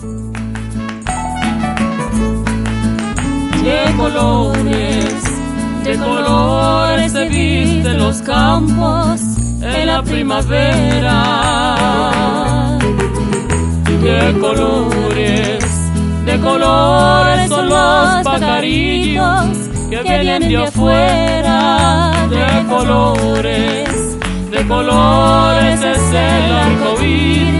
De colores se visten los campos en la primavera. De colores son los pajarillos que vienen de afuera. De colores es el arco iris